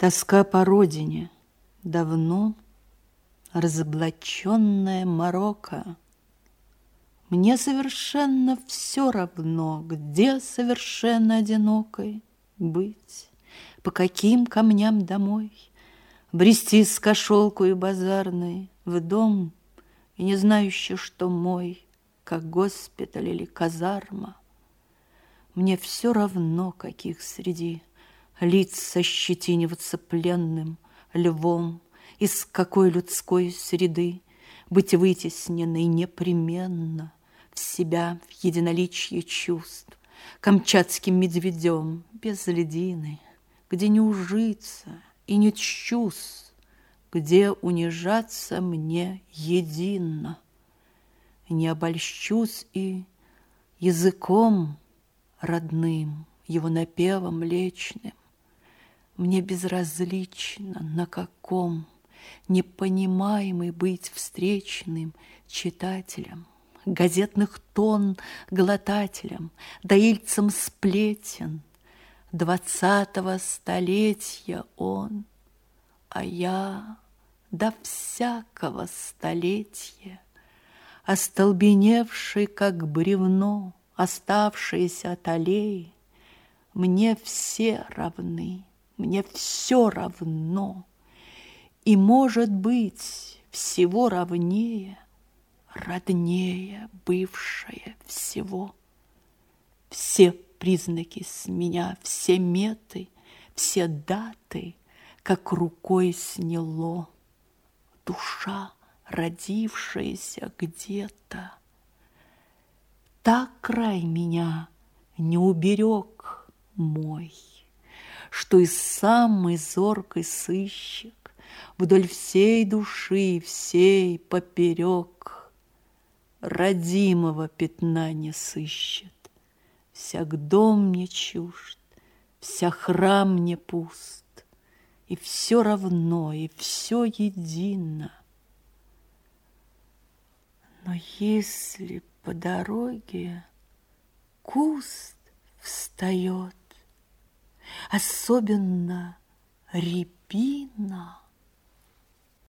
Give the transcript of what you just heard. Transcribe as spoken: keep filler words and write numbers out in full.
Тоска по родине, давно разоблаченная морока. Мне совершенно все равно, где совершенно одинокой быть, по каким камням домой, брести с кошелкою базарной в дом, и не знающий, что мой, как госпиталь или казарма. Мне все равно, каких среди лиц сощетиниваться пленным львом, из какой людской среды быть вытесненной непременно в себя, в единоличье чувств, камчатским медведем без льдины, где не ужиться и не чувств, где унижаться мне едино. Не обольщусь и языком родным, его напевом млечным. Мне безразлично, на каком непонимаемый быть встречным читателем, газетных тонн глотателем, доильцем сплетен. Двадцатого столетия он, а я до всякого столетия, остолбеневший, как бревно, оставшиеся от аллеи, мне все равны, мне все равно, и, может быть, всего равнее, роднее бывшее всего. Все признаки с меня, все меты, все даты, как рукой сняло. Душа, родившаяся где-то, так край меня не уберег мой, что и самый зоркий сыщик вдоль всей души, всей поперек родимого пятна не сыщет. Всяк дом мне чужд, вся храм мне пуст, и все равно, и все едино. Но если по дороге куст встает, особенно рябина,